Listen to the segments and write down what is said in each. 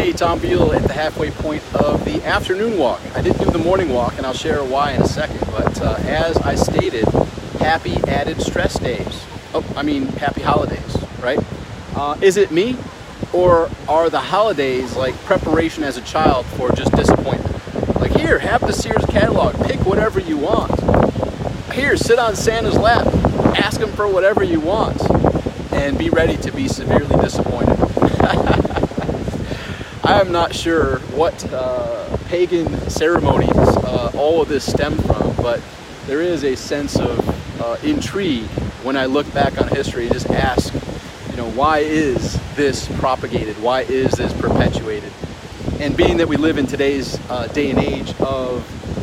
Hey, Tom Beal at the halfway point of the afternoon walk. I did do the morning walk, and I'll share why in a second, but as I stated, happy added stress days. Happy holidays, right? Is it me, or are the holidays like preparation as a child for just disappointment? Like, here, have the Sears catalog, pick whatever you want. Here, sit on Santa's lap, ask him for whatever you want, and be ready to be severely disappointed. I am not sure what pagan ceremonies all of this stemmed from, but there is a sense of intrigue when I look back on history and just ask, why is this propagated? Why is this perpetuated? And being that we live in today's day and age of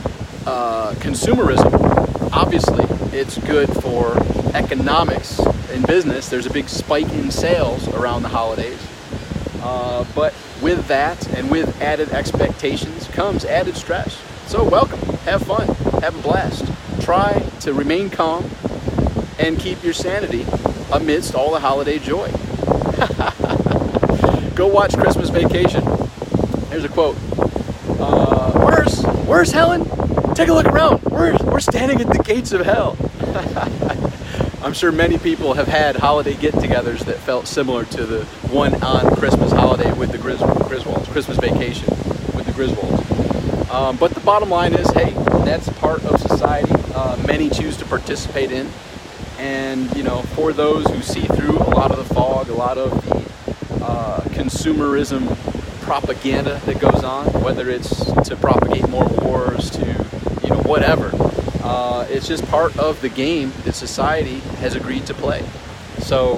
consumerism, obviously it's good for economics and business. There's a big spike in sales around the holidays. But with that and with added expectations comes added stress. So welcome, have fun, have a blast. Try to remain calm and keep your sanity amidst all the holiday joy. Go watch Christmas Vacation. Here's a quote. Where's Helen? Take a look around. We're standing at the gates of hell. I'm sure many people have had holiday get-togethers that felt similar to the one on Christmas holiday with the Griswolds, Christmas Vacation with the Griswolds. But the bottom line is, hey, that's part of society. Many choose to participate in. And, for those who see through a lot of the fog, a lot of the consumerism propaganda that goes on, whether it's to propagate more wars, to, whatever. It's just part of the game that society has agreed to play. So,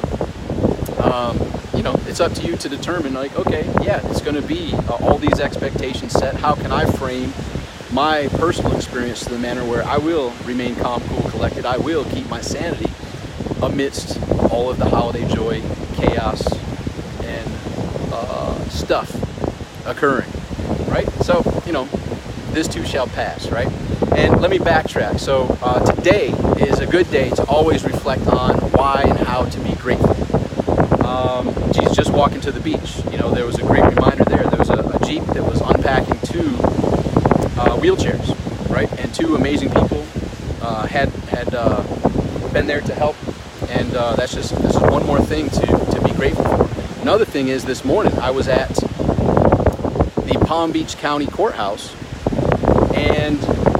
it's up to you to determine, like, okay, yeah, it's going to be all these expectations set. How can I frame my personal experience to the manner where I will remain calm, cool, collected. I will keep my sanity amidst all of the holiday joy, chaos, and stuff occurring, right? So, this too shall pass, right? And let me backtrack. So today is a good day to always reflect on why and how to be grateful. Geez, just walking to the beach, there was a great reminder there. There was a Jeep that was unpacking two wheelchairs, right? And two amazing people had been there to help. And this is one more thing to be grateful for. Another thing is, this morning I was at the Palm Beach County Courthouse, and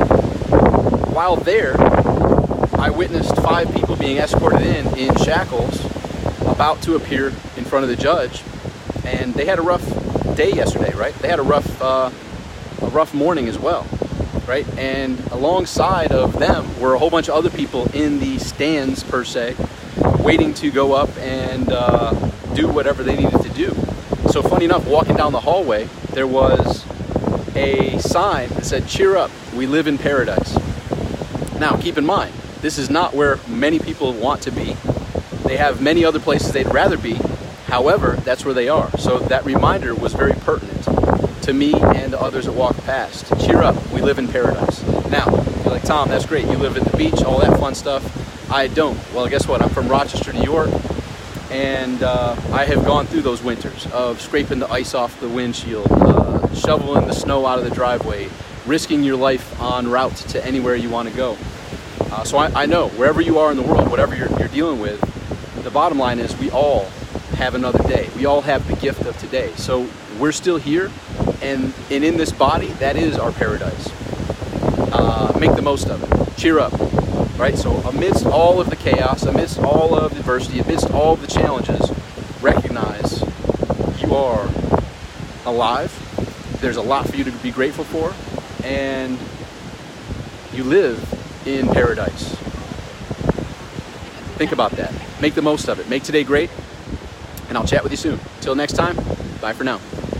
while there, I witnessed 5 people being escorted in shackles, about to appear in front of the judge, and they had a rough day yesterday, right? They had a rough morning as well, right? And alongside of them were a whole bunch of other people in the stands, per se, waiting to go up and do whatever they needed to do. So funny enough, walking down the hallway, there was a sign that said, "Cheer up, we live in paradise." Now, keep in mind, this is not where many people want to be. They have many other places they'd rather be. However, that's where they are. So that reminder was very pertinent to me and the others that walked past. Cheer up, we live in paradise. Now, you're like, Tom, that's great. You live at the beach, all that fun stuff. I don't. Well, guess what? I'm from Rochester, New York, and I have gone through those winters of scraping the ice off the windshield, shoveling the snow out of the driveway, risking your life en route to anywhere you want to go. So I know, wherever you are in the world, whatever you're dealing with, the bottom line is we all have another day. We all have the gift of today. So we're still here, and in this body, that is our paradise. Make the most of it. Cheer up, right? So amidst all of the chaos, amidst all of the adversity, amidst all of the challenges, recognize you are alive. There's a lot for you to be grateful for, and you live in paradise. Think about that. Make the most of it. Make today great, and I'll chat with you soon. Till next time, bye for now.